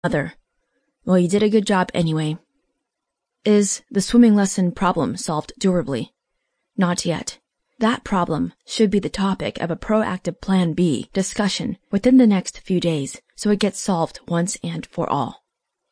Mother, well, you did a good job anyway. Is the swimming lesson problem solved durably? Not yet. That problem should be the topic of a proactive Plan B discussion within the next few days so it gets solved once and for all.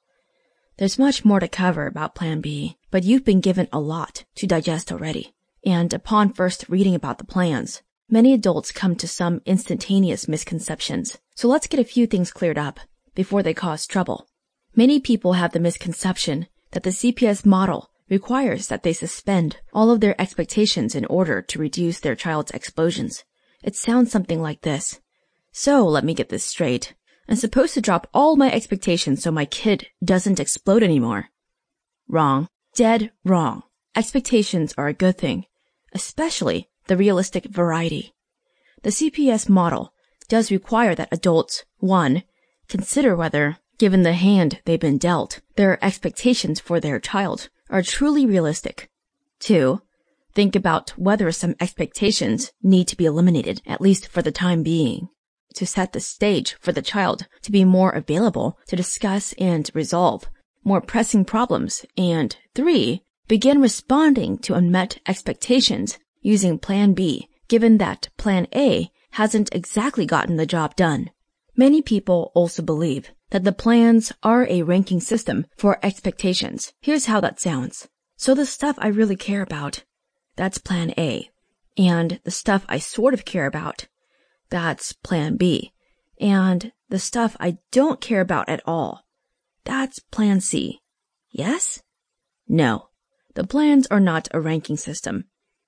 There's much more to cover about Plan B, but you've been given a lot to digest already. And upon first reading about the plans, many adults come to some instantaneous misconceptions. So let's get a few things cleared up before they cause trouble. Many people have the misconception that the CPS model requires that they suspend all of their expectations in order to reduce their child's explosions. It sounds something like this. So, let me get this straight. I'm supposed to drop all my expectations so my kid doesn't explode anymore. Wrong. Dead wrong. Expectations are a good thing, especially the realistic variety. The CPS model does require that adults, 1, consider whether, given the hand they've been dealt, their expectations for their child are truly realistic. 2, think about whether some expectations need to be eliminated, at least for the time being, to set the stage for the child to be more available to discuss and resolve more pressing problems. And 3, begin responding to unmet expectations using Plan B, given that Plan A hasn't exactly gotten the job done. Many people also believe that the plans are a ranking system for expectations. Here's how that sounds. So the stuff I really care about, that's Plan A. And the stuff I sort of care about, that's Plan B. And the stuff I don't care about at all, that's Plan C. Yes? No. The plans are not a ranking system.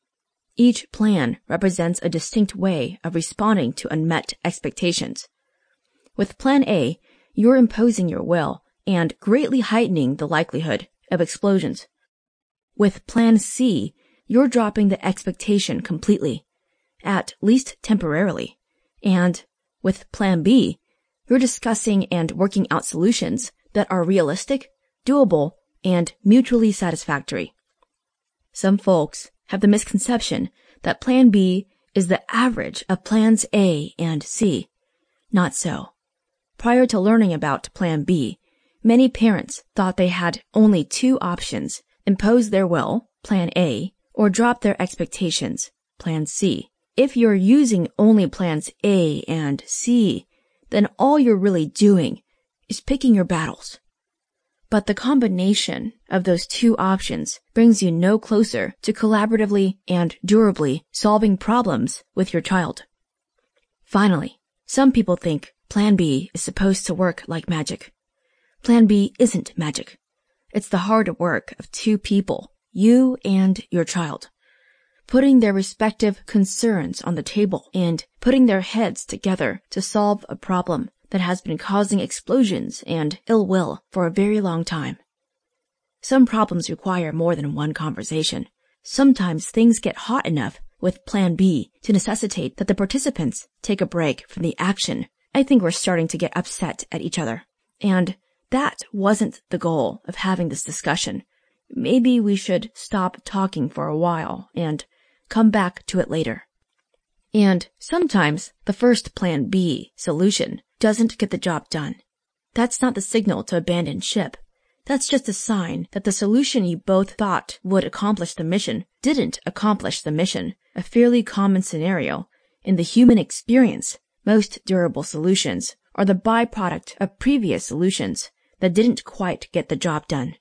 Each plan represents a distinct way of responding to unmet expectations. With Plan A, you're imposing your will and greatly heightening the likelihood of explosions. With Plan C, you're dropping the expectation completely, at least temporarily. And with Plan B, you're discussing and working out solutions that are realistic, doable, and mutually satisfactory. Some folks have the misconception that Plan B is the average of Plans A and C. Not so. Prior to learning about Plan B, many parents thought they had only 2 options: impose their will, Plan A, or drop their expectations, Plan C. If you're using only Plans A and C, then all you're really doing is picking your battles. But the combination of those 2 options brings you no closer to collaboratively and durably solving problems with your child. Finally, some people think Plan B is supposed to work like magic. Plan B isn't magic. It's the hard work of 2 people, you and your child, putting their respective concerns on the table and putting their heads together to solve a problem that has been causing explosions and ill will for a very long time. Some problems require more than one conversation. Sometimes things get hot enough with Plan B to necessitate that the participants take a break from the action. I think we're starting to get upset at each other. And that wasn't the goal of having this discussion. Maybe we should stop talking for a while and come back to it later. And sometimes the first Plan B solution doesn't get the job done. That's not the signal to abandon ship. That's just a sign that the solution you both thought would accomplish the mission didn't accomplish the mission, a fairly common scenario. In the human experience, most durable solutions are the byproduct of previous solutions that didn't quite get the job done.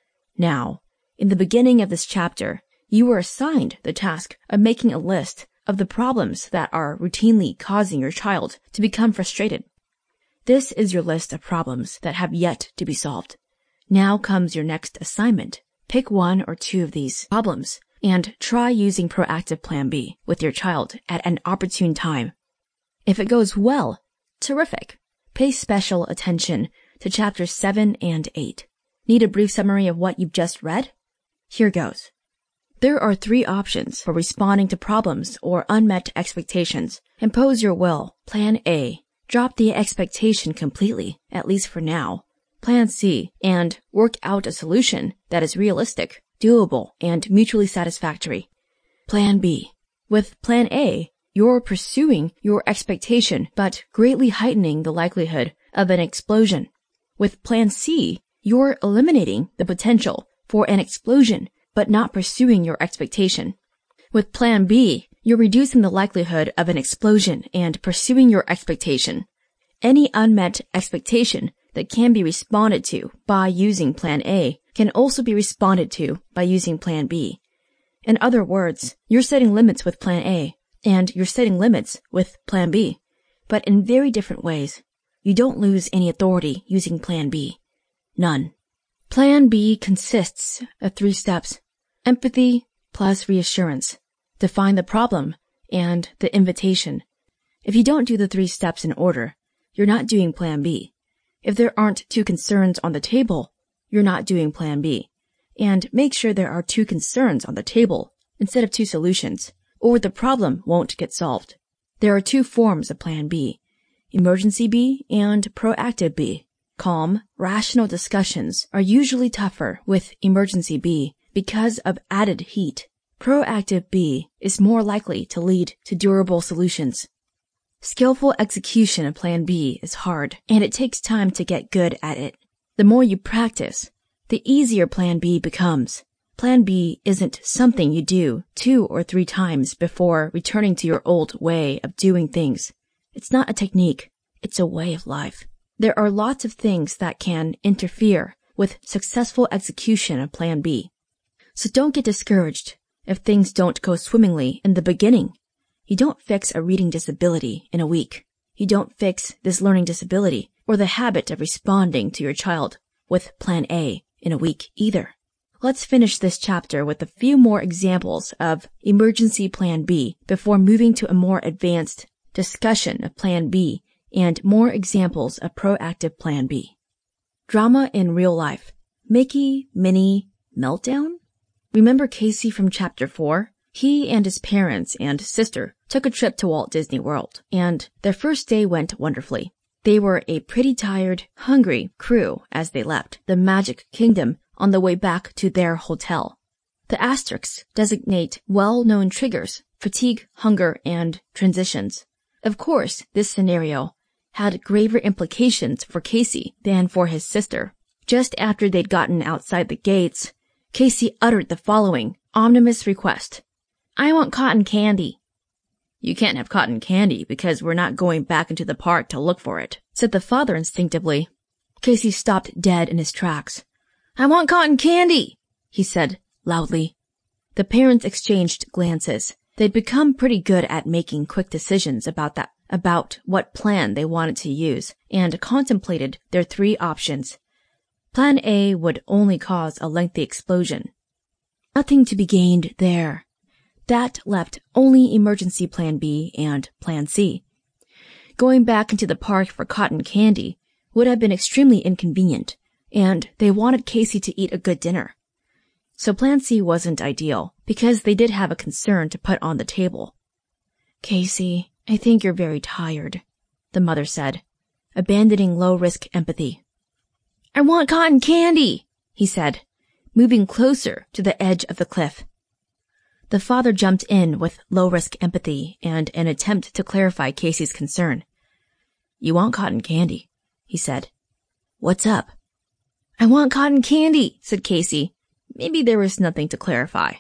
Now, in the beginning of this chapter, you were assigned the task of making a list of the problems that are routinely causing your child to become frustrated. This is your list of problems that have yet to be solved. Now comes your next assignment. Pick 1 or 2 of these problems and try using proactive Plan B with your child at an opportune time. If it goes well, terrific. Pay special attention to chapters 7 and 8. Need a brief summary of what you've just read? Here goes. There are 3 options for responding to problems or unmet expectations. Impose your will, Plan A. Drop the expectation completely, at least for now. Plan C, and work out a solution that is realistic, doable, and mutually satisfactory. Plan B. With Plan A, you're pursuing your expectation but greatly heightening the likelihood of an explosion. With Plan C, you're eliminating the potential for an explosion, but not pursuing your expectation. With Plan B, you're reducing the likelihood of an explosion and pursuing your expectation. Any unmet expectation that can be responded to by using Plan A can also be responded to by using Plan B. In other words, you're setting limits with Plan A, and you're setting limits with Plan B, but in very different ways. You don't lose any authority using Plan B. None. Plan B consists of 3 steps: empathy plus reassurance, define the problem, and the invitation. If you don't do the 3 steps in order, you're not doing Plan B. If there aren't 2 concerns on the table, you're not doing Plan B. And make sure there are 2 concerns on the table instead of 2 solutions, or the problem won't get solved. There are 2 forms of Plan B: Emergency B and Proactive B. Calm, rational discussions are usually tougher with Emergency B because of added heat. Proactive B is more likely to lead to durable solutions. Skillful execution of Plan B is hard, and it takes time to get good at it. The more you practice, the easier Plan B becomes. Plan B isn't something you do 2 or 3 times before returning to your old way of doing things. It's not a technique, it's a way of life. There are lots of things that can interfere with successful execution of Plan B. So don't get discouraged if things don't go swimmingly in the beginning. You don't fix a reading disability in a week. You don't fix this learning disability or the habit of responding to your child with Plan A in a week either. Let's finish this chapter with a few more examples of Emergency Plan B before moving to a more advanced discussion of Plan B and more examples of Proactive Plan B. Drama in real life. Mickey, Minnie, meltdown? Remember Casey from Chapter 4? He and his parents and sister took a trip to Walt Disney World, and their first day went wonderfully. They were a pretty tired, hungry crew as they left the Magic Kingdom on the way back to their hotel. The asterisks designate well-known triggers: fatigue, hunger, and transitions. Of course, this scenario had graver implications for Casey than for his sister. Just after they'd gotten outside the gates, Casey uttered the following omnibus request: "I want cotton candy." "You can't have cotton candy because we're not going back into the park to look for it," said the father instinctively. Casey stopped dead in his tracks. "I want cotton candy," he said loudly. The parents exchanged glances. They'd become pretty good at making quick decisions about what plan they wanted to use, and contemplated their 3 options. Plan A would only cause a lengthy explosion. Nothing to be gained there. That left only Emergency Plan B and Plan C. Going back into the park for cotton candy would have been extremely inconvenient, and they wanted Casey to eat a good dinner. So Plan C wasn't ideal, because they did have a concern to put on the table. "Casey, I think you're very tired," the mother said, abandoning low-risk empathy. "I want cotton candy," he said, moving closer to the edge of the cliff. The father jumped in with low-risk empathy and an attempt to clarify Casey's concern. "You want cotton candy," he said. "What's up?" "I want cotton candy," said Casey. Maybe there was nothing to clarify.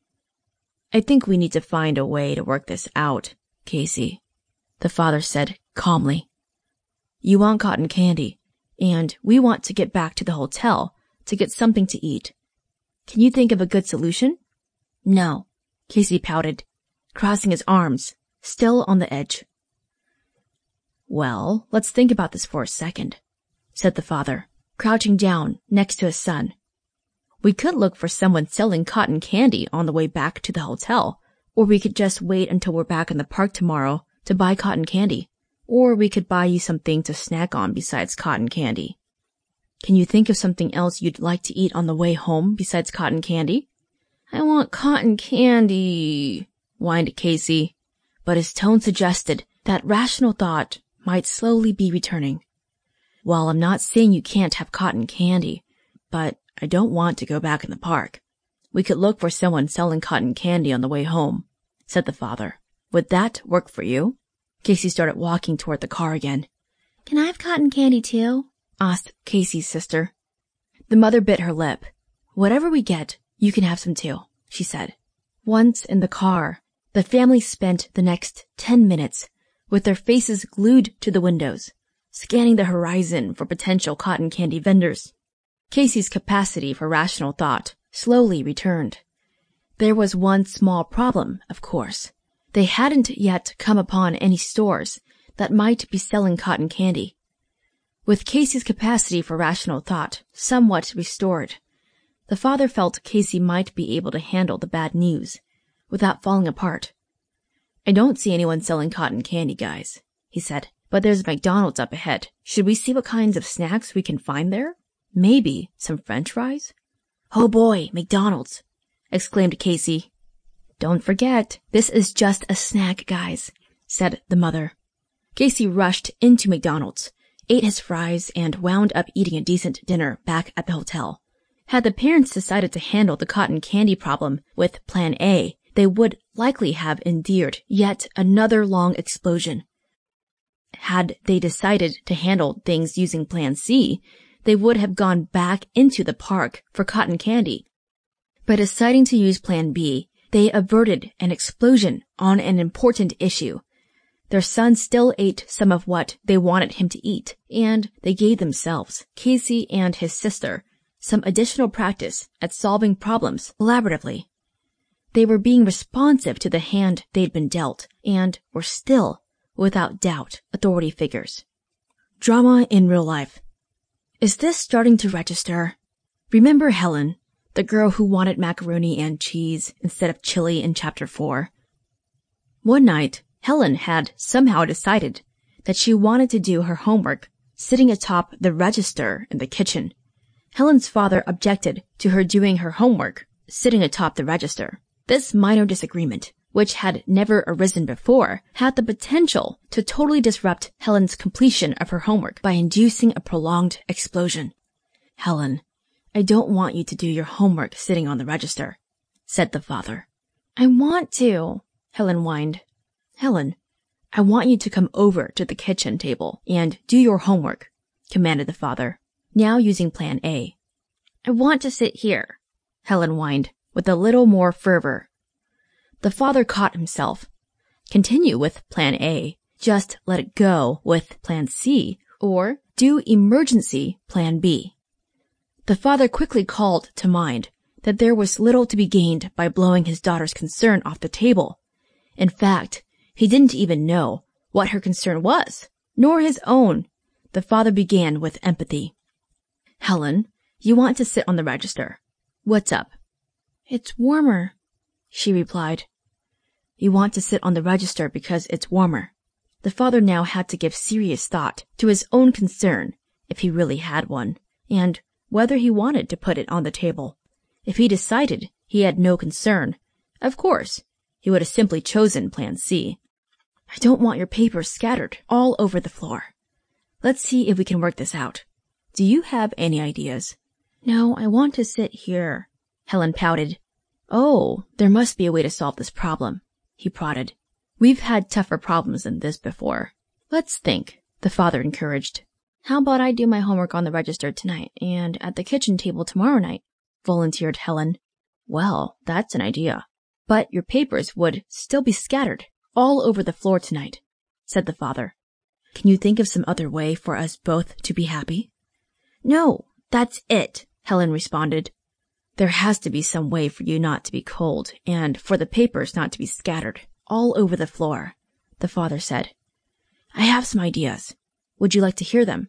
"I think we need to find a way to work this out, Casey," the father said calmly. "You want cotton candy, and we want to get back to the hotel to get something to eat. Can you think of a good solution?" "No," Casey pouted, crossing his arms, still on the edge. "Well, let's think about this for a second," said the father, crouching down next to his son. "We could look for someone selling cotton candy on the way back to the hotel, or we could just wait until we're back in the park tomorrow to buy cotton candy, or we could buy you something to snack on besides cotton candy. Can you think of something else you'd like to eat on the way home besides cotton candy?" "I want cotton candy," whined Casey, but his tone suggested that rational thought might slowly be returning. "Well, I'm not saying you can't have cotton candy, but I don't want to go back in the park. We could look for someone selling cotton candy on the way home," said the father. "Would that work for you?" Casey started walking toward the car again. "Can I have cotton candy too?" asked Casey's sister. The mother bit her lip. Whatever we get, you can have some too, she said. Once in the car, the family spent the next 10 minutes with their faces glued to the windows, scanning the horizon for potential cotton candy vendors. Casey's capacity for rational thought slowly returned. There was one small problem, of course. They hadn't yet come upon any stores that might be selling cotton candy. With Casey's capacity for rational thought somewhat restored, the father felt Casey might be able to handle the bad news without falling apart. I don't see anyone selling cotton candy, guys, he said, but there's McDonald's up ahead. Should we see what kinds of snacks we can find there? Maybe some French fries? Oh boy, McDonald's, exclaimed Casey. Don't forget, this is just a snack, guys, said the mother. Casey rushed into McDonald's, ate his fries, and wound up eating a decent dinner back at the hotel. Had the parents decided to handle the cotton candy problem with Plan A, they would likely have endured yet another long explosion. Had they decided to handle things using Plan C, they would have gone back into the park for cotton candy. By deciding to use Plan B, they averted an explosion on an important issue. Their son still ate some of what they wanted him to eat, and they gave themselves, Casey and his sister, some additional practice at solving problems collaboratively. They were being responsive to the hand they'd been dealt, and were still, without doubt, authority figures. Drama in real life. Is this starting to register? Remember Helen, the girl who wanted macaroni and cheese instead of chili in Chapter 4? One night, Helen had somehow decided that she wanted to do her homework sitting atop the register in the kitchen. Helen's father objected to her doing her homework sitting atop the register. This minor disagreement, which had never arisen before, had the potential to totally disrupt Helen's completion of her homework by inducing a prolonged explosion. Helen, I don't want you to do your homework sitting on the register, said the father. I want to, Helen whined. Helen, I want you to come over to the kitchen table and do your homework, commanded the father, now using Plan A. I want to sit here, Helen whined, with a little more fervor. The father caught himself. Continue with Plan A, just let it go with Plan C, or do emergency Plan B. The father quickly called to mind that there was little to be gained by blowing his daughter's concern off the table. In fact, he didn't even know what her concern was, nor his own. The father began with empathy. Helen, you want to sit on the register. What's up? It's warmer, she replied. You want to sit on the register because it's warmer. The father now had to give serious thought to his own concern, if he really had one, and whether he wanted to put it on the table. If he decided he had no concern, of course, he would have simply chosen Plan C. I don't want your papers scattered all over the floor. Let's see if we can work this out. Do you have any ideas? No, I want to sit here, Helen pouted. Oh, there must be a way to solve this problem, he prodded. We've had tougher problems than this before. Let's think, the father encouraged. How about I do my homework on the register tonight and at the kitchen table tomorrow night, volunteered Helen. Well, that's an idea. But your papers would still be scattered all over the floor tonight, said the father. Can you think of some other way for us both to be happy? No, that's it, Helen responded. There has to be some way for you not to be cold and for the papers not to be scattered all over the floor, the father said. I have some ideas. Would you like to hear them?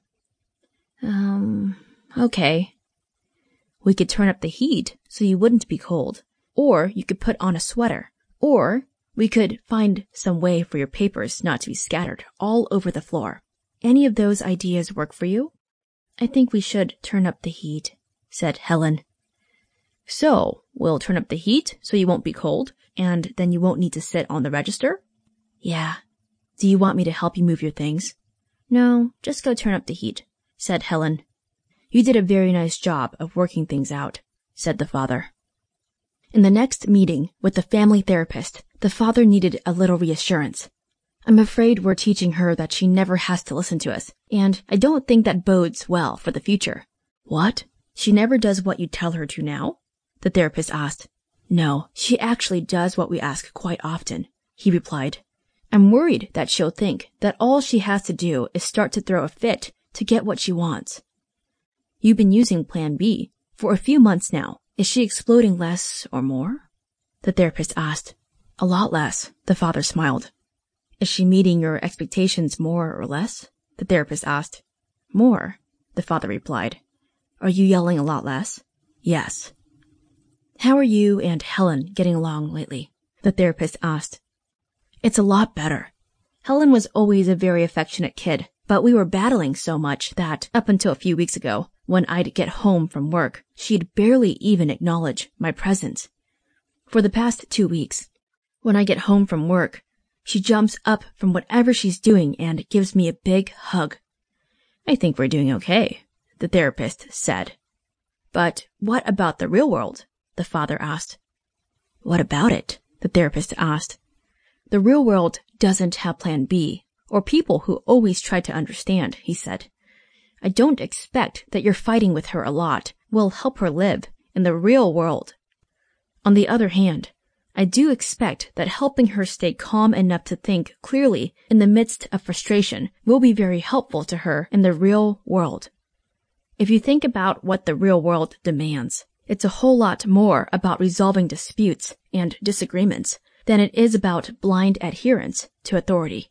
Okay. We could turn up the heat so you wouldn't be cold, or you could put on a sweater, or we could find some way for your papers not to be scattered all over the floor. Any of those ideas work for you? I think we should turn up the heat, said Helen. So, we'll turn up the heat so you won't be cold, and then you won't need to sit on the register? Yeah. Do you want me to help you move your things? No, just go turn up the heat, said Helen. You did a very nice job of working things out, said the father. In the next meeting with the family therapist, the father needed a little reassurance. I'm afraid we're teaching her that she never has to listen to us, and I don't think that bodes well for the future. What? She never does what you tell her to now? The therapist asked. No, she actually does what we ask quite often, he replied. I'm worried that she'll think that all she has to do is start to throw a fit to get what she wants. You've been using Plan B for a few months now. Is she exploding less or more? The therapist asked. A lot less, the father smiled. Is she meeting your expectations more or less? The therapist asked. More, the father replied. Are you yelling a lot less? Yes. How are you and Helen getting along lately? The therapist asked. It's a lot better. Helen was always a very affectionate kid, but we were battling so much that, up until a few weeks ago, when I'd get home from work, she'd barely even acknowledge my presence. For the past 2 weeks, when I get home from work, she jumps up from whatever she's doing and gives me a big hug. I think we're doing okay, the therapist said. But what about the real world? The father asked. What about it? The therapist asked. The real world doesn't have Plan B, or people who always try to understand, he said. I don't expect that you're fighting with her a lot will help her live in the real world. On the other hand, I do expect that helping her stay calm enough to think clearly in the midst of frustration will be very helpful to her in the real world. If you think about what the real world demands, it's a whole lot more about resolving disputes and disagreements than it is about blind adherence to authority.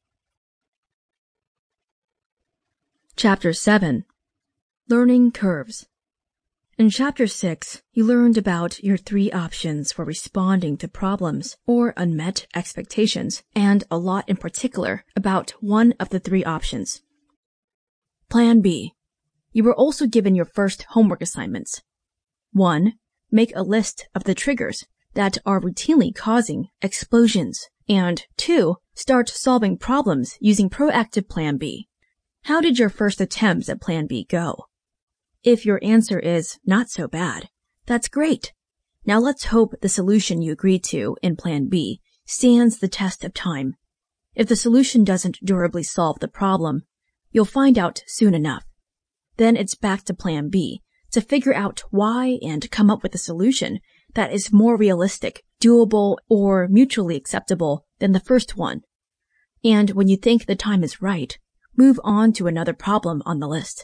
Chapter 7. Learning Curves. In Chapter 6, you learned about your 3 options for responding to problems or unmet expectations, and a lot in particular about one of the 3 options. Plan B. You were also given your first homework assignments. 1. Make a list of the triggers that are routinely causing explosions, and 2. Start solving problems using proactive Plan B. How did your first attempts at Plan B go? If your answer is not so bad, that's great. Now let's hope the solution you agreed to in Plan B stands the test of time. If the solution doesn't durably solve the problem, you'll find out soon enough. Then it's back to Plan B to figure out why and come up with a solution that is more realistic, doable, or mutually acceptable than the first one. And when you think the time is right, move on to another problem on the list.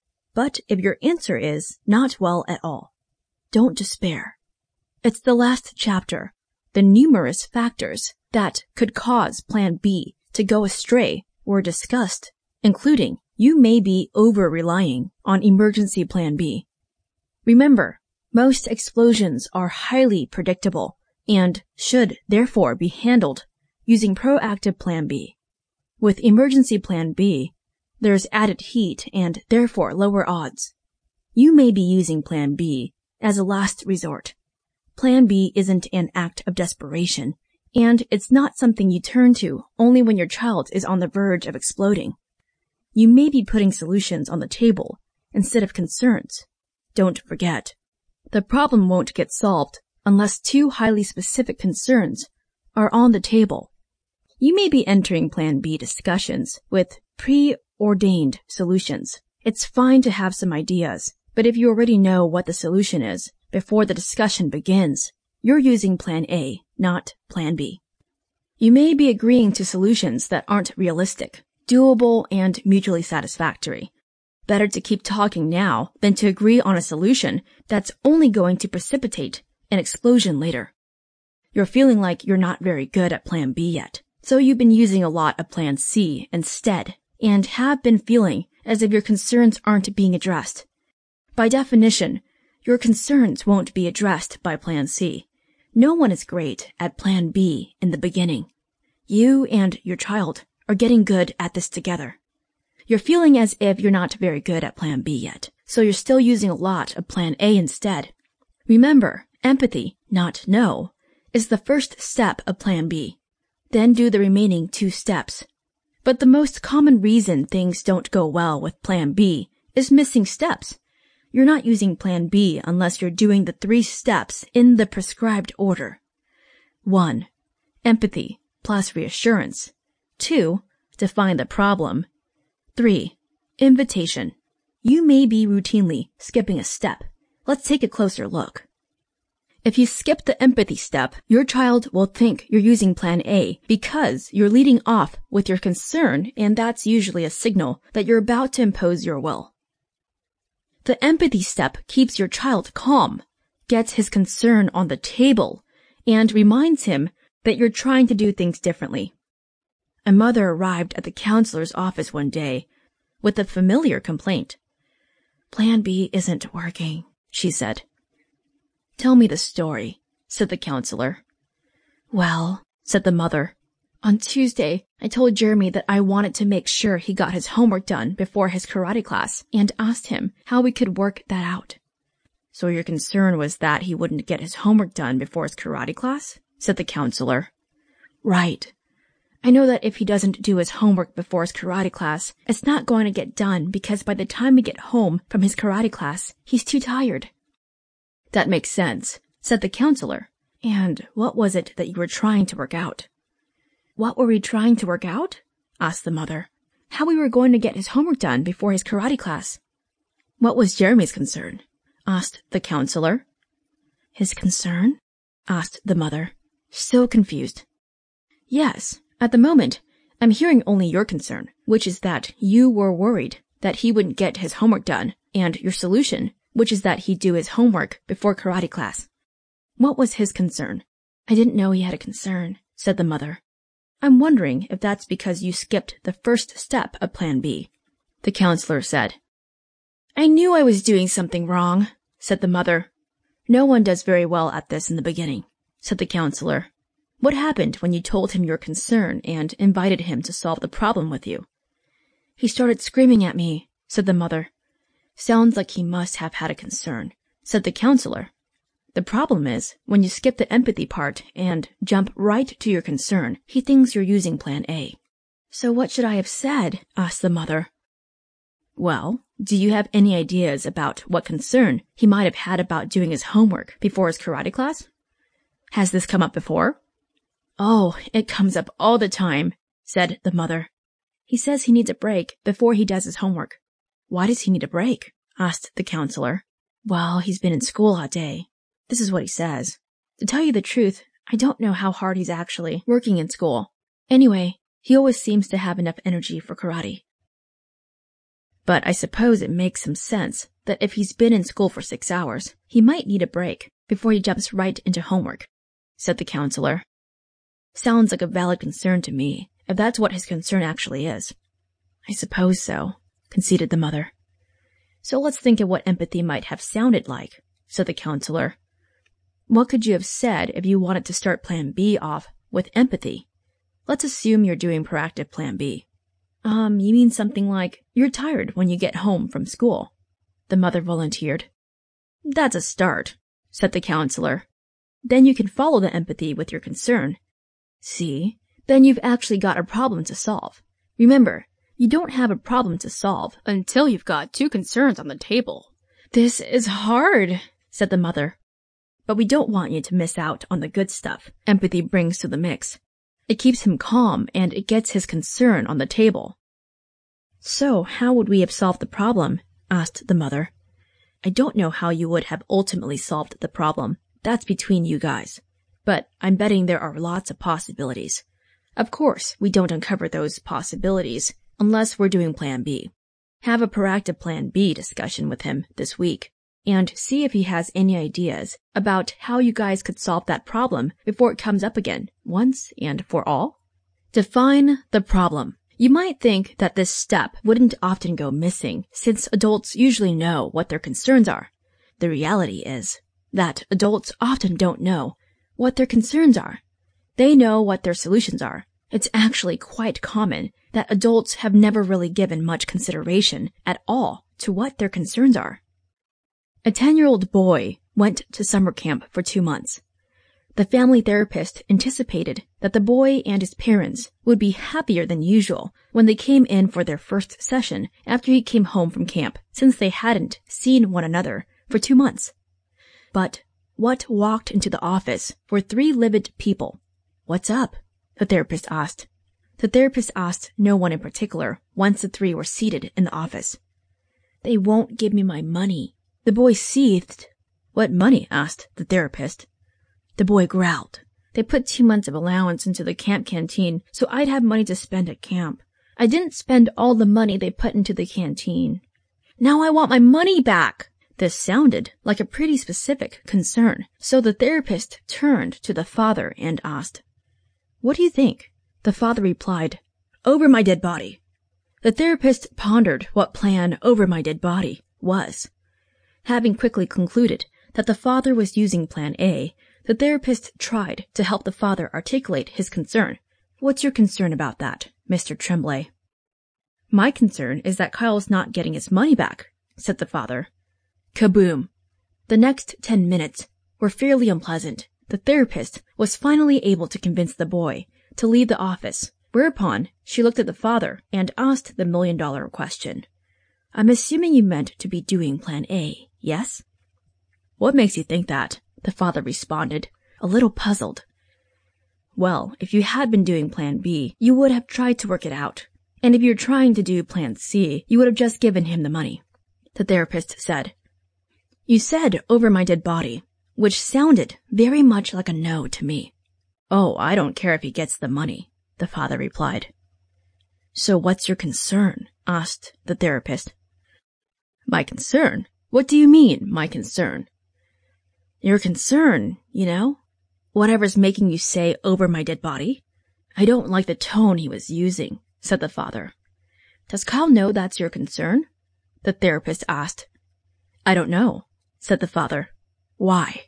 But if your answer is not well at all, don't despair. It's the last chapter, the numerous factors that could cause Plan B to go astray were discussed, including you may be over-relying on emergency Plan B. Remember, most explosions are highly predictable and should therefore be handled using proactive Plan B. With emergency Plan B, there's added heat and therefore lower odds. You may be using Plan B as a last resort. Plan B isn't an act of desperation, and it's not something you turn to only when your child is on the verge of exploding. You may be putting solutions on the table instead of concerns. Don't forget, the problem won't get solved unless 2 highly specific concerns are on the table. You may be entering Plan B discussions with preordained solutions. It's fine to have some ideas, but if you already know what the solution is before the discussion begins, you're using Plan A, not Plan B. You may be agreeing to solutions that aren't realistic, doable, and mutually satisfactory. Better to keep talking now than to agree on a solution that's only going to precipitate an explosion later. You're feeling like you're not very good at Plan B yet, so you've been using a lot of Plan C instead, and have been feeling as if your concerns aren't being addressed. By definition, your concerns won't be addressed by Plan C. No one is great at Plan B in the beginning. You and your child are getting good at this together. You're feeling as if you're not very good at Plan B yet, so you're still using a lot of Plan A instead. Remember, empathy, not no, is the first step of Plan B. Then do the remaining 2 steps. But the most common reason things don't go well with Plan B is missing steps. You're not using Plan B unless you're doing the 3 steps in the prescribed order. 1. Empathy plus reassurance. 2. Define the problem. 3. Invitation. You may be routinely skipping a step. Let's take a closer look. If you skip the empathy step, your child will think you're using plan A because you're leading off with your concern, and that's usually a signal that you're about to impose your will. The empathy step keeps your child calm, gets his concern on the table, and reminds him that you're trying to do things differently. A mother arrived at the counselor's office one day with a familiar complaint. Plan B isn't working, she said. Tell me the story, said the counselor. Well, said the mother, on Tuesday, I told Jeremy that I wanted to make sure he got his homework done before his karate class and asked him how we could work that out. So your concern was that he wouldn't get his homework done before his karate class? Said the counselor. Right. I know that if he doesn't do his homework before his karate class, it's not going to get done because by the time we get home from his karate class, he's too tired. That makes sense, said the counselor. And what was it that you were trying to work out? What were we trying to work out? Asked the mother. How we were going to get his homework done before his karate class. What was Jeremy's concern? Asked the counselor. His concern? Asked the mother, still confused. Yes, at the moment, I'm hearing only your concern, which is that you were worried that he wouldn't get his homework done, and your solution, which is that he'd do his homework before karate class. What was his concern? I didn't know he had a concern, said the mother. I'm wondering if that's because you skipped the first step of Plan B. The counselor said. I knew I was doing something wrong, said the mother. No one does very well at this in the beginning, said the counselor. What happened when you told him your concern and invited him to solve the problem with you? He started screaming at me, said the mother. Sounds like he must have had a concern, said the counselor. The problem is, when you skip the empathy part and jump right to your concern, he thinks you're using Plan A. So what should I have said? Asked the mother. Well, do you have any ideas about what concern he might have had about doing his homework before his karate class? Has this come up before? Oh, it comes up all the time, said the mother. He says he needs a break before he does his homework. Why does he need a break? Asked the counselor. Well, he's been in school all day. This is what he says. To tell you the truth, I don't know how hard he's actually working in school. Anyway, he always seems to have enough energy for karate. But I suppose it makes some sense that if he's been in school for 6 hours, he might need a break before he jumps right into homework, said the counselor. Sounds like a valid concern to me, if that's what his concern actually is. I suppose so, conceded the mother. So let's think of what empathy might have sounded like, said the counselor. What could you have said if you wanted to start Plan B off with empathy? Let's assume you're doing proactive Plan B. You mean something like, you're tired when you get home from school, the mother volunteered. That's a start, said the counselor. Then you can follow the empathy with your concern. See, then you've actually got a problem to solve. Remember, you don't have a problem to solve until you've got 2 concerns on the table. This is hard, said the mother. But we don't want you to miss out on the good stuff empathy brings to the mix. It keeps him calm and it gets his concern on the table. So how would we have solved the problem? Asked the mother. I don't know how you would have ultimately solved the problem. That's between you guys. But I'm betting there are lots of possibilities. Of course, we don't uncover those possibilities unless we're doing Plan B. Have a proactive Plan B discussion with him this week and see if he has any ideas about how you guys could solve that problem before it comes up again, once and for all. Define the problem. You might think that this step wouldn't often go missing since adults usually know what their concerns are. The reality is that adults often don't know what their concerns are. They know what their solutions are. It's actually quite common that adults have never really given much consideration at all to what their concerns are. A 10-year-old boy went to summer camp for 2 months. The family therapist anticipated that the boy and his parents would be happier than usual when they came in for their first session after he came home from camp, since they hadn't seen one another for 2 months. But what walked into the office were 3 livid people. What's up? The therapist asked. The therapist asked no one in particular once the three were seated in the office. "They won't give me my money." The boy seethed. "What money?" asked the therapist. The boy growled. "They put 2 months of allowance into the camp canteen so I'd have money to spend at camp. I didn't spend all the money they put into the canteen. Now I want my money back." This sounded like a pretty specific concern, so the therapist turned to the father and asked, "What do you think?" The father replied, "Over my dead body." The therapist pondered what plan over my dead body was. Having quickly concluded that the father was using plan A, the therapist tried to help the father articulate his concern. "What's your concern about that, Mr. Tremblay?" "My concern is that Kyle's not getting his money back," said the father. Kaboom! The next 10 minutes were fairly unpleasant. The therapist was finally able to convince the boy to leave the office, whereupon she looked at the father and asked the million-dollar question. "I'm assuming you meant to be doing plan A, yes?" "What makes you think that?" the father responded, a little puzzled. "Well, if you had been doing plan B, you would have tried to work it out. And if you're trying to do plan C, you would have just given him the money," the therapist said. "You said over my dead body, which sounded very much like a no to me." "Oh, I don't care if he gets the money," the father replied. "So what's your concern?" asked the therapist. "My concern? What do you mean, my concern?" "Your concern, you know? Whatever's making you say over my dead body." "I don't like the tone he was using," said the father. "Does Kyle know that's your concern?" the therapist asked. "I don't know," said the father. "Why?"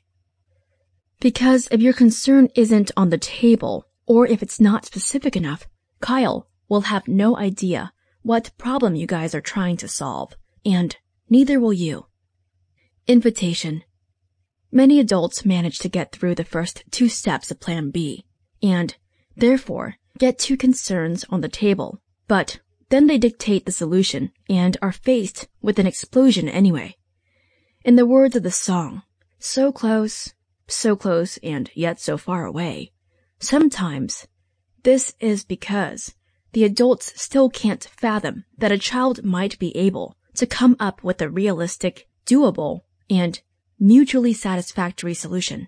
"Because if your concern isn't on the table, or if it's not specific enough, Kyle will have no idea what problem you guys are trying to solve, and neither will you." Invitation. Many adults manage to get through the first 2 steps of Plan B, and, therefore, get 2 concerns on the table, but then they dictate the solution and are faced with an explosion anyway. In the words of the song, so close, and yet so far away. Sometimes this is because the adults still can't fathom that a child might be able to come up with a realistic, doable, and mutually satisfactory solution.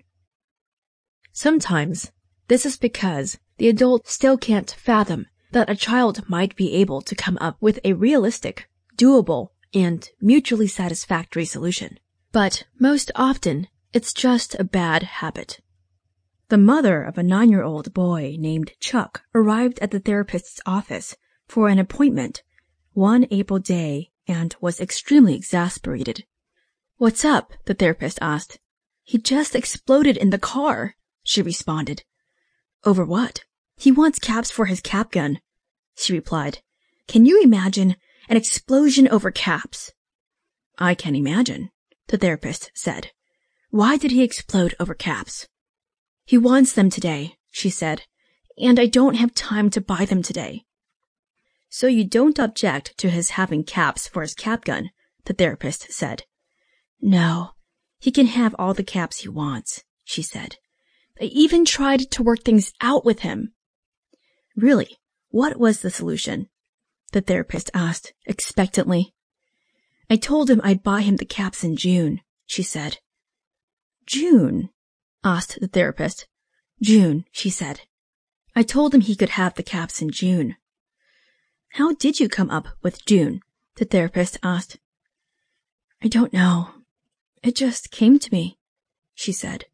Sometimes this is because the adult still can't fathom that a child might be able to come up with a realistic, doable, and mutually satisfactory solution. But most often, it's just a bad habit. The mother of a 9-year-old boy named Chuck arrived at the therapist's office for an appointment one April day and was extremely exasperated. "What's up?" the therapist asked. "He just exploded in the car," she responded. "Over what?" "He wants caps for his cap gun," she replied. "Can you imagine an explosion over caps?" "I can imagine," the therapist said. "Why did he explode over caps?" "He wants them today," she said, "and I don't have time to buy them today." "So you don't object to his having caps for his cap gun," the therapist said. "No, he can have all the caps he wants," she said. "I even tried to work things out with him." "Really? What was the solution?" the therapist asked expectantly. "I told him I'd buy him the caps in June," she said. "June?" asked the therapist. "June," she said. "I told him he could have the caps in June." "How did you come up with June?" the therapist asked. "I don't know. It just came to me," she said.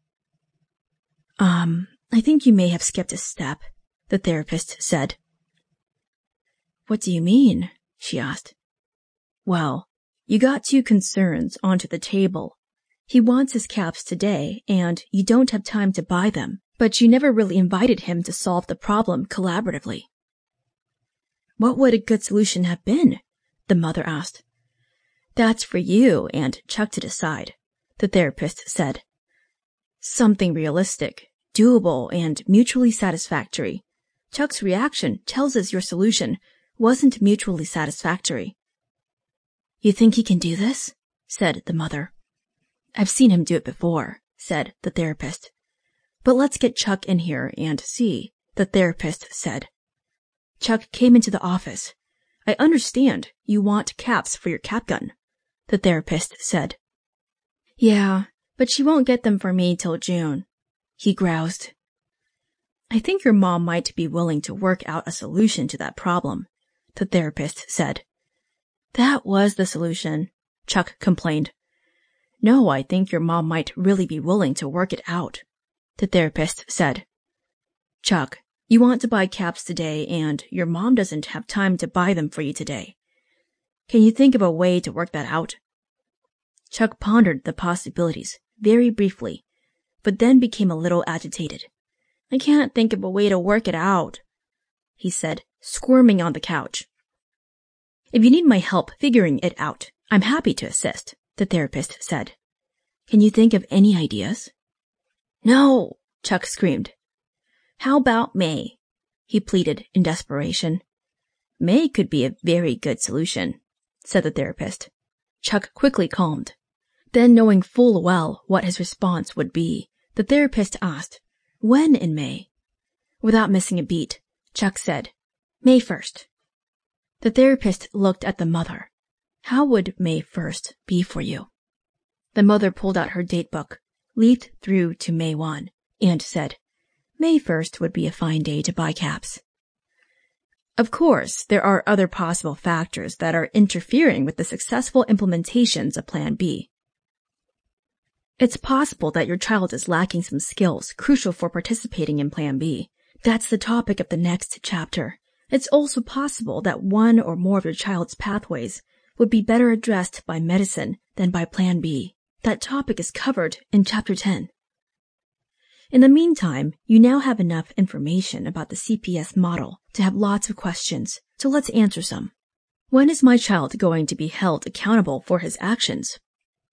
I think you may have skipped a step," the therapist said. "What do you mean?" she asked. "Well, you got 2 concerns onto the table. He wants his caps today, and you don't have time to buy them, but you never really invited him to solve the problem collaboratively." "What would a good solution have been?" the mother asked. "That's for you and Chuck to decide," the therapist said. "Something realistic, doable, and mutually satisfactory. Chuck's reaction tells us your solution wasn't mutually satisfactory." "You think he can do this?" said the mother. "I've seen him do it before," said the therapist. "But let's get Chuck in here and see," the therapist said. Chuck came into the office. I understand you want caps for your cap gun, the therapist said. Yeah, but she won't get them for me till June, he groused. I think your mom might be willing to work out a solution to that problem, the therapist said. That was the solution, Chuck complained. No, I think your mom might really be willing to work it out, the therapist said. Chuck, you want to buy caps today and your mom doesn't have time to buy them for you today. Can you think of a way to work that out? Chuck pondered the possibilities very briefly, but then became a little agitated. I can't think of a way to work it out, he said, squirming on the couch. If you need my help figuring it out, I'm happy to assist, the therapist said. Can you think of any ideas? No, Chuck screamed. How about May? He pleaded in desperation. May could be a very good solution, said the therapist. Chuck quickly calmed. Then, knowing full well what his response would be, the therapist asked, When in May? Without missing a beat, Chuck said, May 1st. The therapist looked at the mother. How would May 1st be for you? The mother pulled out her datebook, leafed through to May 1, and said, May 1st would be a fine day to buy caps. Of course, there are other possible factors that are interfering with the successful implementations of Plan B. It's possible that your child is lacking some skills crucial for participating in Plan B. That's the topic of the next chapter. It's also possible that one or more of your child's pathways would be better addressed by medicine than by Plan B. That topic is covered in Chapter 10. In the meantime, you now have enough information about the CPS model to have lots of questions, so let's answer some. When is my child going to be held accountable for his actions?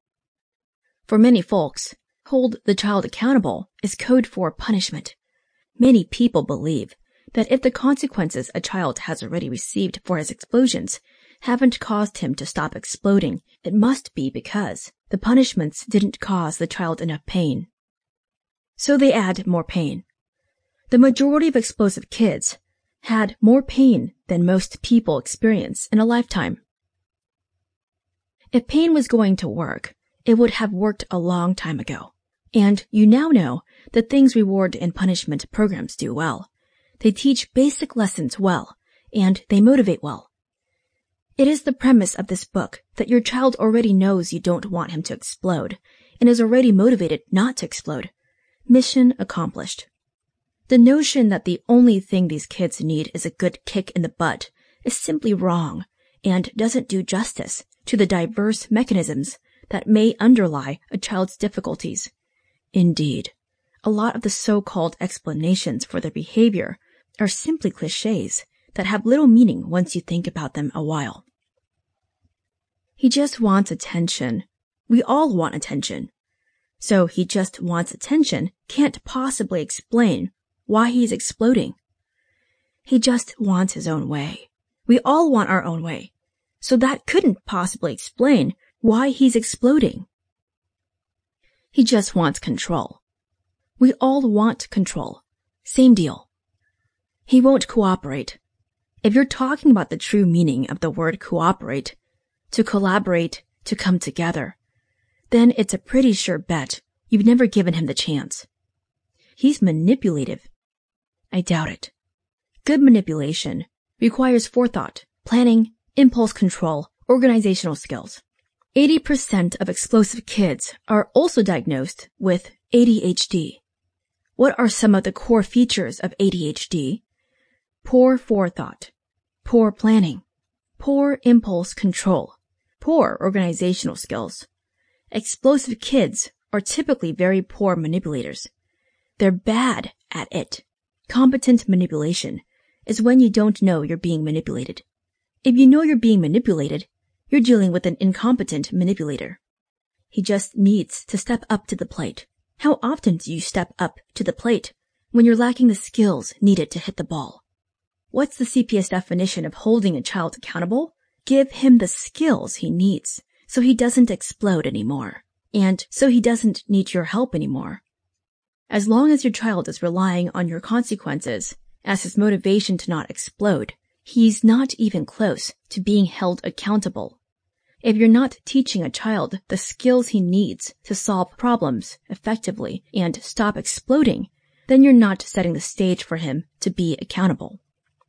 For many folks, hold the child accountable is code for punishment. Many people believe that if the consequences a child has already received for his explosions haven't caused him to stop exploding, it must be because the punishments didn't cause the child enough pain. So they add more pain. The majority of explosive kids had more pain than most people experience in a lifetime. If pain was going to work, it would have worked a long time ago. And you now know that things reward and punishment programs do well. They teach basic lessons well, and they motivate well. It is the premise of this book that your child already knows you don't want him to explode, and is already motivated not to explode. Mission accomplished. The notion that the only thing these kids need is a good kick in the butt is simply wrong and doesn't do justice to the diverse mechanisms that may underlie a child's difficulties. Indeed, a lot of the so-called explanations for their behavior are simply cliches that have little meaning once you think about them a while. He just wants attention. We all want attention. So he just wants attention can't possibly explain why he's exploding. He just wants his own way. We all want our own way. So that couldn't possibly explain why he's exploding. He just wants control. We all want control. Same deal. He won't cooperate. If you're talking about the true meaning of the word cooperate, to collaborate, to come together, then it's a pretty sure bet you've never given him the chance. He's manipulative. I doubt it. Good manipulation requires forethought, planning, impulse control, organizational skills. 80% of explosive kids are also diagnosed with ADHD. What are some of the core features of ADHD? Poor forethought, poor planning, poor impulse control, poor organizational skills. Explosive kids are typically very poor manipulators. They're bad at it. Competent manipulation is when you don't know you're being manipulated. If you know you're being manipulated, you're dealing with an incompetent manipulator. He just needs to step up to the plate. How often do you step up to the plate when you're lacking the skills needed to hit the ball? What's the CPS definition of holding a child accountable? Give him the skills he needs so he doesn't explode anymore, and so he doesn't need your help anymore. As long as your child is relying on your consequences, as his motivation to not explode, he's not even close to being held accountable. If you're not teaching a child the skills he needs to solve problems effectively and stop exploding, then you're not setting the stage for him to be accountable.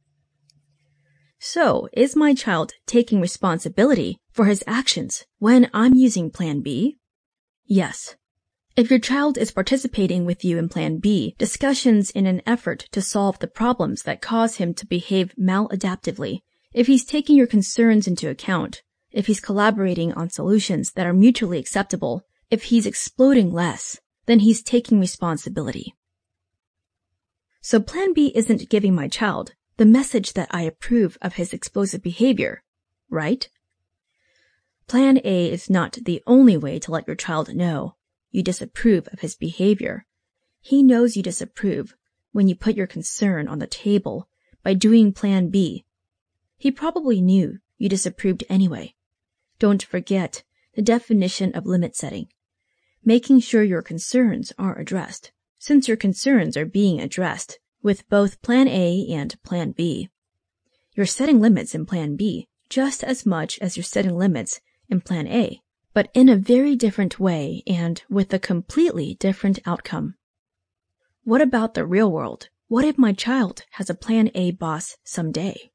So, is my child taking responsibility for his actions when I'm using Plan B? Yes. If your child is participating with you in Plan B discussions in an effort to solve the problems that cause him to behave maladaptively, if he's taking your concerns into account, if he's collaborating on solutions that are mutually acceptable, if he's exploding less, then he's taking responsibility. So Plan B isn't giving my child the message that I approve of his explosive behavior, right? Plan A is not the only way to let your child know you disapprove of his behavior. He knows you disapprove when you put your concern on the table by doing Plan B. He probably knew you disapproved anyway. Don't forget the definition of limit setting, making sure your concerns are addressed. Since your concerns are being addressed with both Plan A and Plan B, you're setting limits in Plan B just as much as you're setting limits in Plan A, but in a very different way and with a completely different outcome. What about the real world? What if my child has a Plan A boss someday?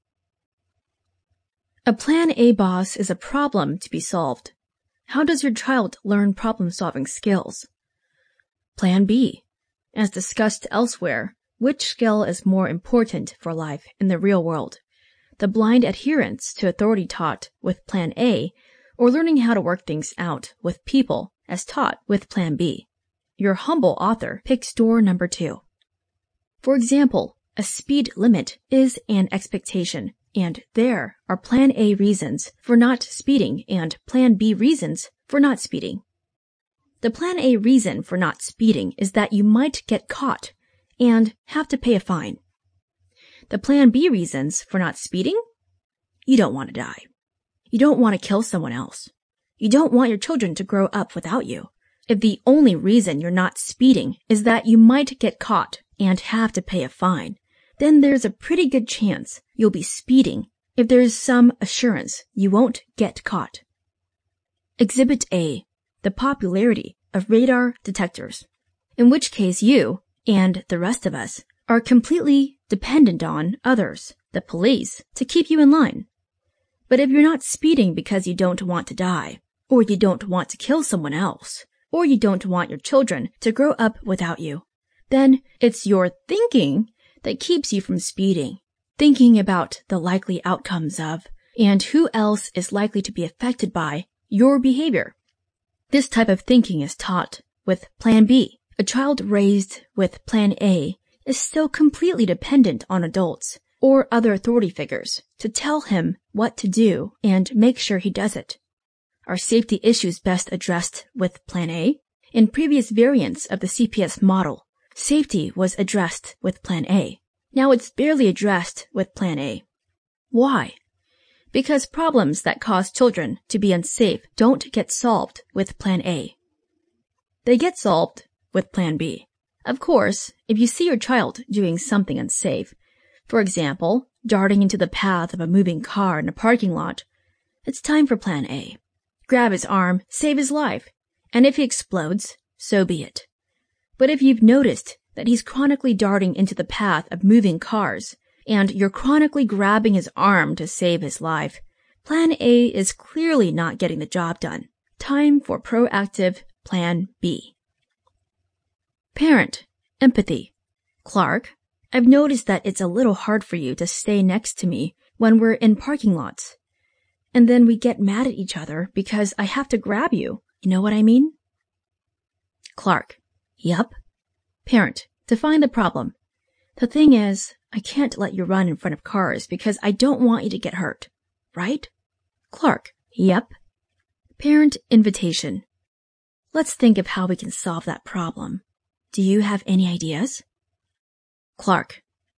A Plan A boss is a problem to be solved. How does your child learn problem-solving skills? Plan B. As discussed elsewhere, which skill is more important for life in the real world? The blind adherence to authority taught with Plan A, or learning how to work things out with people as taught with Plan B? Your humble author picks door number 2. For example, a speed limit is an expectation, and there are Plan A reasons for not speeding and Plan B reasons for not speeding. The Plan A reason for not speeding is that you might get caught and have to pay a fine. The Plan B reasons for not speeding? You don't want to die. You don't want to kill someone else. You don't want your children to grow up without you. If the only reason you're not speeding is that you might get caught and have to pay a fine, then there's a pretty good chance you'll be speeding if there's some assurance you won't get caught. Exhibit A, the popularity of radar detectors, in which case you and the rest of us are completely dependent on others, the police, to keep you in line. But if you're not speeding because you don't want to die, or you don't want to kill someone else, or you don't want your children to grow up without you, then it's your thinking that keeps you from speeding, thinking about the likely outcomes of, and who else is likely to be affected by, your behavior. This type of thinking is taught with Plan B. A child raised with Plan A is still completely dependent on adults or other authority figures to tell him what to do and make sure he does it. Are safety issues best addressed with Plan A? In previous variants of the CPS model, safety was addressed with Plan A. Now it's barely addressed with Plan A. Why? Because problems that cause children to be unsafe don't get solved with Plan A. They get solved with Plan B. Of course, if you see your child doing something unsafe, for example, darting into the path of a moving car in a parking lot, it's time for Plan A. Grab his arm, save his life, and if he explodes, so be it. But if you've noticed that he's chronically darting into the path of moving cars, and you're chronically grabbing his arm to save his life, Plan A is clearly not getting the job done. Time for proactive Plan B. Parent, empathy. Clark, I've noticed that it's a little hard for you to stay next to me when we're in parking lots. And then we get mad at each other because I have to grab you. You know what I mean? Clark, yup. Parent, define the problem. The thing is, I can't let you run in front of cars because I don't want you to get hurt. Right? Clark, yep. Parent invitation. Let's think of how we can solve that problem. Do you have any ideas? Clark,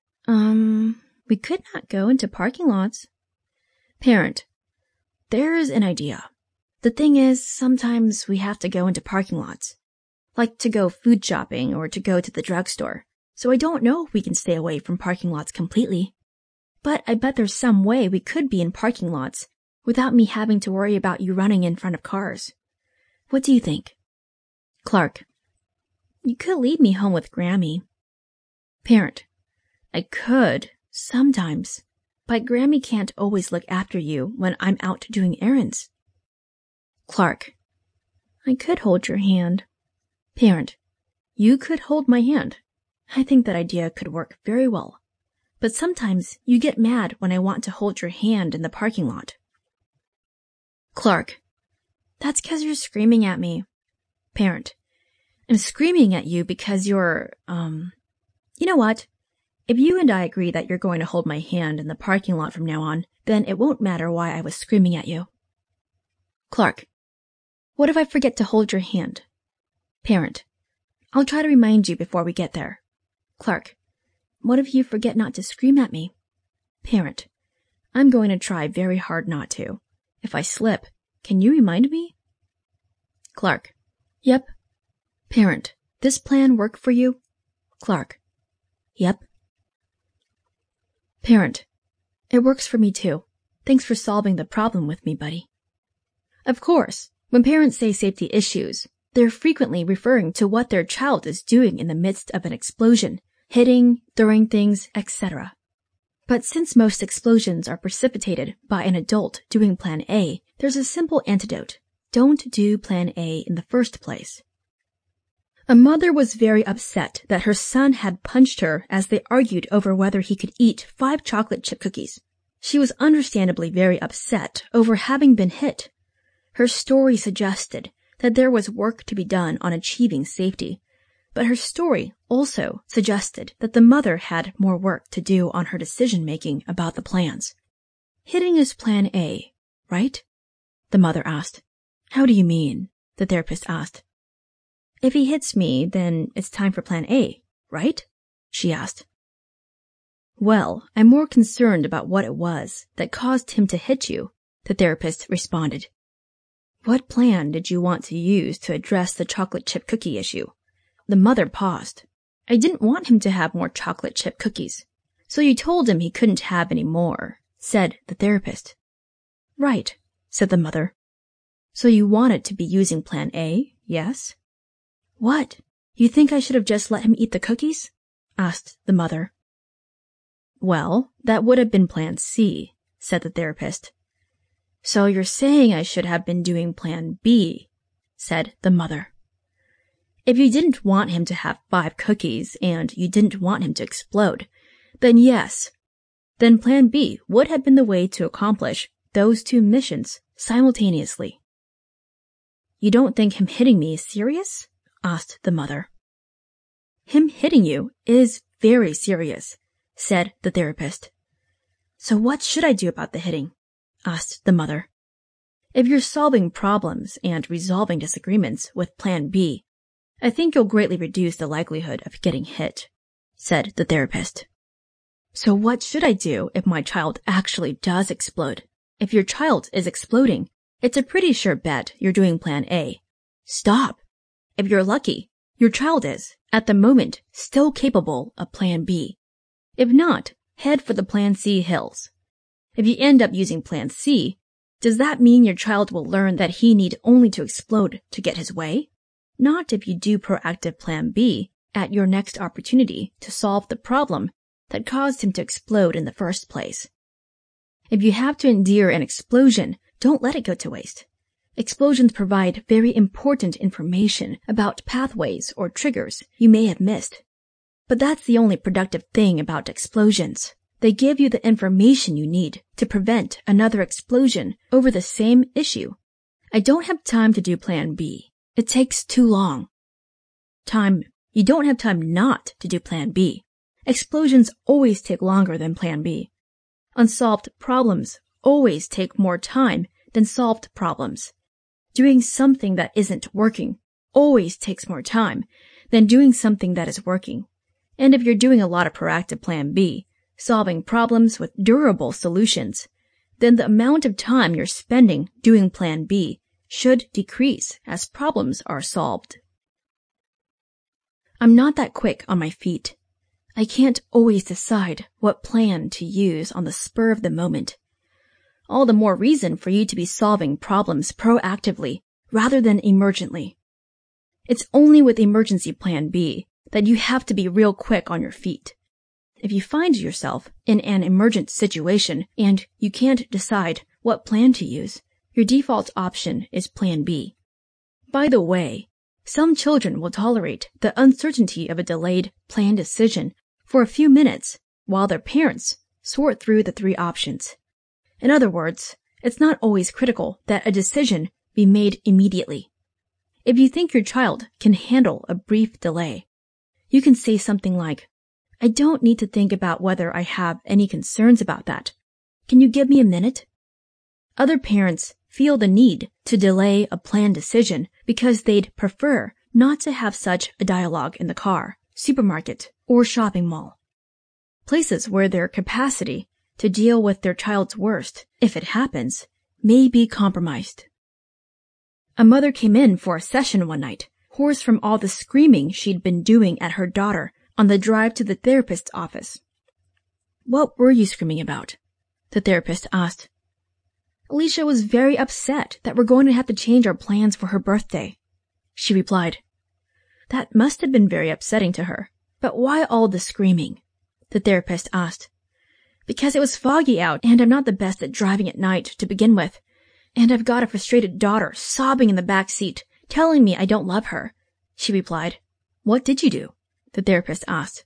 we could not go into parking lots. Parent, there's an idea. The thing is, sometimes we have to go into parking lots, like to go food shopping or to go to the drugstore. so I don't know if we can stay away from parking lots completely. But I bet there's some way we could be in parking lots without me having to worry about you running in front of cars. What do you think? Clark: You could leave me home with Grammy. Parent: I could, sometimes, but Grammy can't always look after you when I'm out doing errands. Clark: I could hold your hand. Parent: You could hold my hand. I think that idea could work very well. But sometimes you get mad when I want to hold your hand in the parking lot. Clark: That's 'cause you're screaming at me. Parent: I'm screaming at you because you're, You know what? If you and I agree that you're going to hold my hand in the parking lot from now on, then it won't matter why I was screaming at you. Clark: What if I forget to hold your hand? Parent: I'll try to remind you before we get there. Clark: What if you forget not to scream at me? Parent: I'm going to try very hard not to. If I slip, can you remind me? Clark: Yep. Parent: This plan work for you? Clark: Yep. Parent: It works for me too. Thanks for solving the problem with me, buddy. Of course, when parents say safety issues, they're frequently referring to what their child is doing in the midst of an explosion, hitting, throwing things, etc. But since most explosions are precipitated by an adult doing Plan A, there's a simple antidote. Don't do Plan A in the first place. A mother was very upset that her son had punched her as they argued over whether he could eat 5 chocolate chip cookies. She was understandably very upset over having been hit. Her story suggested that there was work to be done on achieving safety, but her story also suggested that the mother had more work to do on her decision-making about the plans. Hitting is Plan A, right? The mother asked. How do you mean? The therapist asked. If he hits me, then it's time for Plan A, right? She asked. Well, I'm more concerned about what it was that caused him to hit you, the therapist responded. What plan did you want to use to address the chocolate chip cookie issue? The mother paused. I didn't want him to have more chocolate chip cookies. So you told him he couldn't have any more, said the therapist. Right, said the mother. So you wanted to be using Plan A, yes? What? You think I should have just let him eat the cookies? Asked the mother. Well, that would have been Plan C, said the therapist. So you're saying I should have been doing Plan B, said the mother. If you didn't want him to have 5 cookies and you didn't want him to explode, then yes. Then Plan B would have been the way to accomplish those 2 missions simultaneously. You don't think him hitting me is serious? Asked the mother. Him hitting you is very serious, said the therapist. So what should I do about the hitting? Asked the mother. If you're solving problems and resolving disagreements with Plan B, I think you'll greatly reduce the likelihood of getting hit, said the therapist. So what should I do if my child actually does explode? If your child is exploding, it's a pretty sure bet you're doing Plan A. Stop. If you're lucky, your child is, at the moment, still capable of Plan B. If not, head for the Plan C hills. If you end up using Plan C, does that mean your child will learn that he need only to explode to get his way? Not if you do proactive Plan B at your next opportunity to solve the problem that caused him to explode in the first place. If you have to endure an explosion, don't let it go to waste. Explosions provide very important information about pathways or triggers you may have missed. But that's the only productive thing about explosions. They give you the information you need to prevent another explosion over the same issue. I don't have time to do Plan B. It takes too long. You don't have time not to do Plan B. Explosions always take longer than Plan B. Unsolved problems always take more time than solved problems. Doing something that isn't working always takes more time than doing something that is working. And if you're doing a lot of proactive Plan B, solving problems with durable solutions, then the amount of time you're spending doing Plan B should decrease as problems are solved. I'm not that quick on my feet. I can't always decide what plan to use on the spur of the moment. All the more reason for you to be solving problems proactively rather than emergently. It's only with emergency plan B that you have to be real quick on your feet. If you find yourself in an emergent situation and you can't decide what plan to use, your default option is plan B. By the way, some children will tolerate the uncertainty of a delayed plan decision for a few minutes while their parents sort through the three options. In other words, it's not always critical that a decision be made immediately. If you think your child can handle a brief delay, you can say something like, I don't need to think about whether I have any concerns about that. Can you give me a minute? Other parents feel the need to delay a planned decision because they'd prefer not to have such a dialogue in the car, supermarket, or shopping mall. Places where their capacity to deal with their child's worst, if it happens, may be compromised. A mother came in for a session one night, hoarse from all the screaming she'd been doing at her daughter on the drive to the therapist's office. What were you screaming about? The therapist asked. Alicia was very upset that we're going to have to change our plans for her birthday, she replied. That must have been very upsetting to her. But why all the screaming? The therapist asked. Because it was foggy out and I'm not the best at driving at night to begin with. And I've got a frustrated daughter sobbing in the back seat, telling me I don't love her, she replied. What did you do? The therapist asked.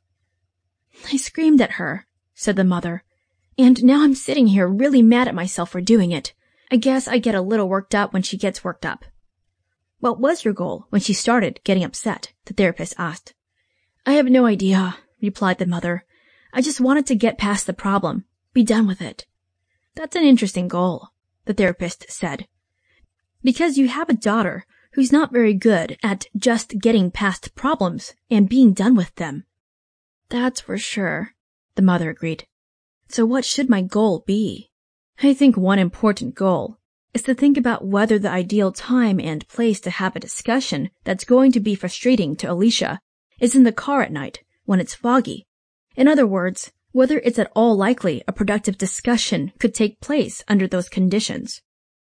I screamed at her, said the mother. And now I'm sitting here really mad at myself for doing it. I guess I get a little worked up when she gets worked up. What was your goal when she started getting upset? The therapist asked. I have no idea, replied the mother. I just wanted to get past the problem, be done with it. That's an interesting goal, the therapist said. Because you have a daughter who's not very good at just getting past problems and being done with them. That's for sure, the mother agreed. So what should my goal be? I think one important goal is to think about whether the ideal time and place to have a discussion that's going to be frustrating to Alicia is in the car at night when it's foggy. In other words, whether it's at all likely a productive discussion could take place under those conditions.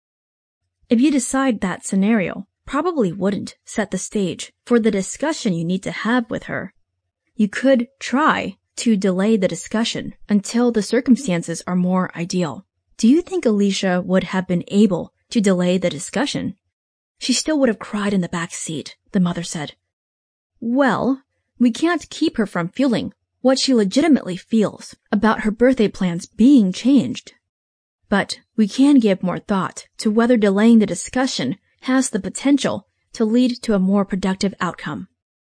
If you decide that scenario probably wouldn't set the stage for the discussion you need to have with her, you could try to delay the discussion until the circumstances are more ideal. Do you think Alicia would have been able to delay the discussion? She still would have cried in the back seat, the mother said. Well, we can't keep her from feeling what she legitimately feels about her birthday plans being changed. But we can give more thought to whether delaying the discussion has the potential to lead to a more productive outcome.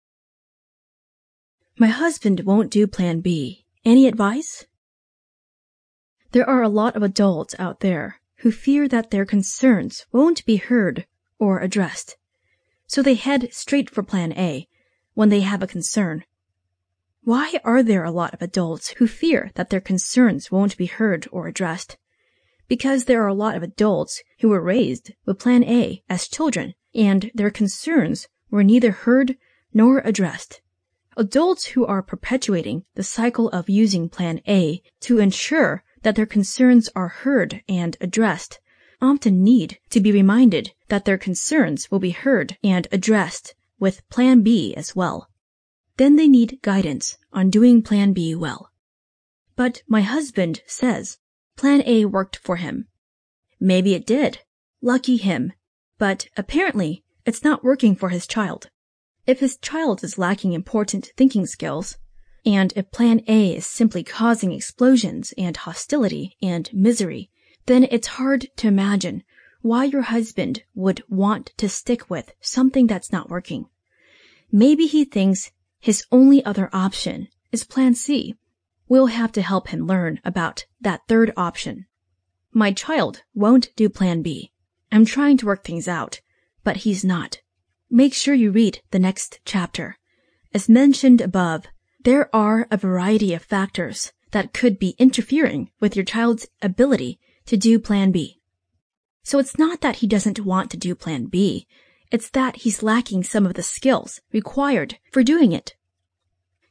My husband won't do Plan B. Any advice? There are a lot of adults out there who fear that their concerns won't be heard or addressed, so they head straight for Plan A when they have a concern. Why are there a lot of adults who fear that their concerns won't be heard or addressed? Because there are a lot of adults who were raised with Plan A as children, and their concerns were neither heard nor addressed. Adults who are perpetuating the cycle of using Plan A to ensure that their concerns are heard and addressed often need to be reminded that their concerns will be heard and addressed with Plan B as well. Then they need guidance on doing Plan B well. But my husband says Plan A worked for him. Maybe it did. Lucky him. But apparently it's not working for his child. If his child is lacking important thinking skills, and if Plan A is simply causing explosions and hostility and misery, then it's hard to imagine why your husband would want to stick with something that's not working. Maybe he thinks his only other option is Plan C. We'll have to help him learn about that third option. My child won't do Plan B. I'm trying to work things out, but he's not. Make sure you read the next chapter. As mentioned above, there are a variety of factors that could be interfering with your child's ability to do Plan B. So it's not that he doesn't want to do Plan B, it's that he's lacking some of the skills required for doing it.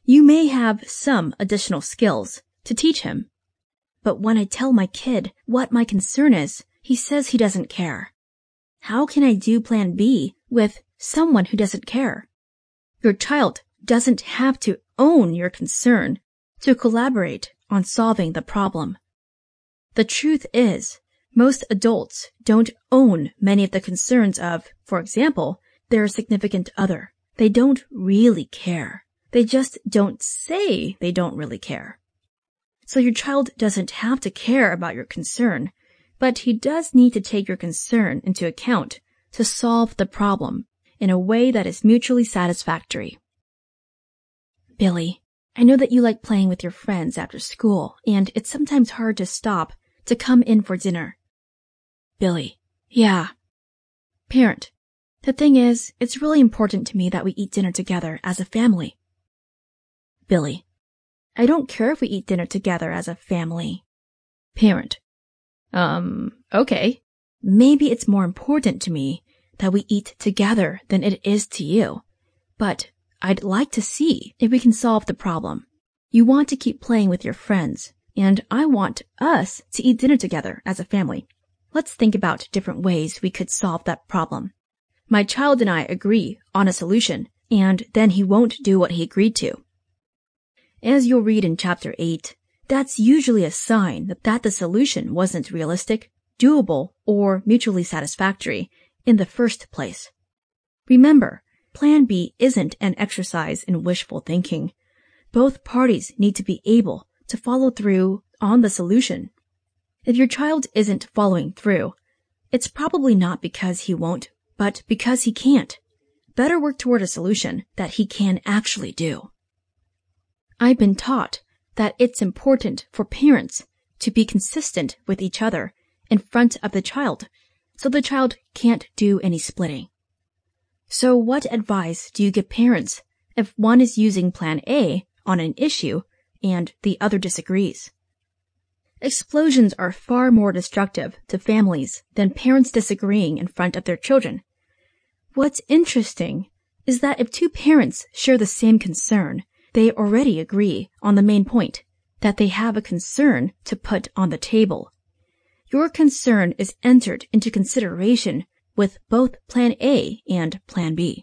You may have some additional skills to teach him, but when I tell my kid what my concern is, he says he doesn't care. How can I do plan B with someone who doesn't care? Your child doesn't have to own your concern to collaborate on solving the problem. The truth is, most adults don't own many of the concerns of, for example, their significant other. They don't really care. They just don't say they don't really care. So your child doesn't have to care about your concern, but he does need to take your concern into account to solve the problem in a way that is mutually satisfactory. Billy, I know that you like playing with your friends after school, and it's sometimes hard to stop to come in for dinner. Billy, yeah. Parent, the thing is, it's really important to me that we eat dinner together as a family. Billy, I don't care if we eat dinner together as a family. Parent, okay. Maybe it's more important to me that we eat together than it is to you, but I'd like to see if we can solve the problem. You want to keep playing with your friends, and I want us to eat dinner together as a family. Let's think about different ways we could solve that problem. My child and I agree on a solution, and then he won't do what he agreed to. As you'll read in Chapter 8, that's usually a sign that the solution wasn't realistic, doable, or mutually satisfactory in the first place. Remember, Plan B isn't an exercise in wishful thinking. Both parties need to be able to follow through on the solution. If your child isn't following through, it's probably not because he won't, but because he can't. Better work toward a solution that he can actually do. I've been taught that it's important for parents to be consistent with each other in front of the child, so the child can't do any splitting. So what advice do you give parents if one is using Plan A on an issue and the other disagrees? Explosions are far more destructive to families than parents disagreeing in front of their children. What's interesting is that if two parents share the same concern, they already agree on the main point, that they have a concern to put on the table. Your concern is entered into consideration with both Plan A and Plan B.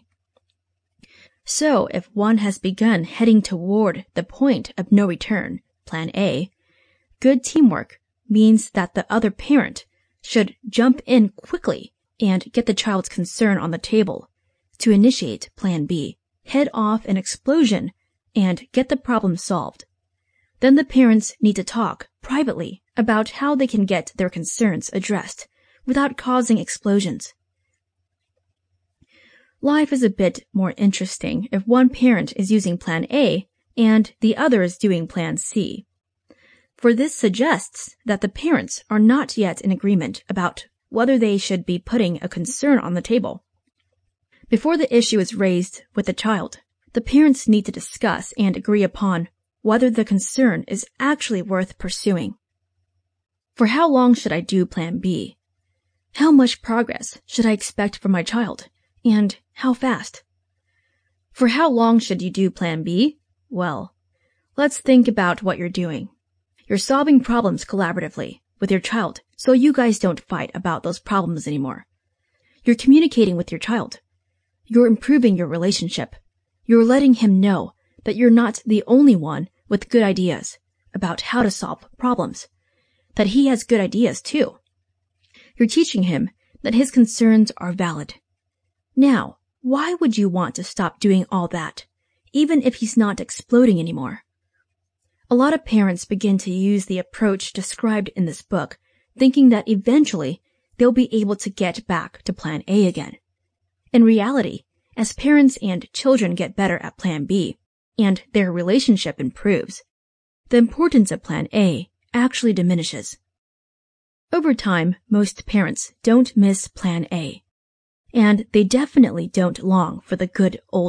So if one has begun heading toward the point of no return, Plan A, good teamwork means that the other parent should jump in quickly and get the child's concern on the table to initiate Plan B, head off an explosion, and get the problem solved. Then the parents need to talk privately about how they can get their concerns addressed without causing explosions. Life is a bit more interesting if one parent is using Plan A and the other is doing Plan C. For this suggests that the parents are not yet in agreement about whether they should be putting a concern on the table. Before the issue is raised with the child, the parents need to discuss and agree upon whether the concern is actually worth pursuing. For how long should I do Plan B? How much progress should I expect from my child? And how fast? For how long should you do Plan B? Well, let's think about what you're doing. You're solving problems collaboratively with your child, so you guys don't fight about those problems anymore. You're communicating with your child. You're improving your relationship. You're letting him know that you're not the only one with good ideas about how to solve problems, that he has good ideas too. You're teaching him that his concerns are valid. Now, why would you want to stop doing all that, even if he's not exploding anymore? A lot of parents begin to use the approach described in this book, thinking that eventually they'll be able to get back to Plan A again. In reality, as parents and children get better at Plan B, and their relationship improves, the importance of Plan A actually diminishes. Over time, most parents don't miss Plan A, and they definitely don't long for the good old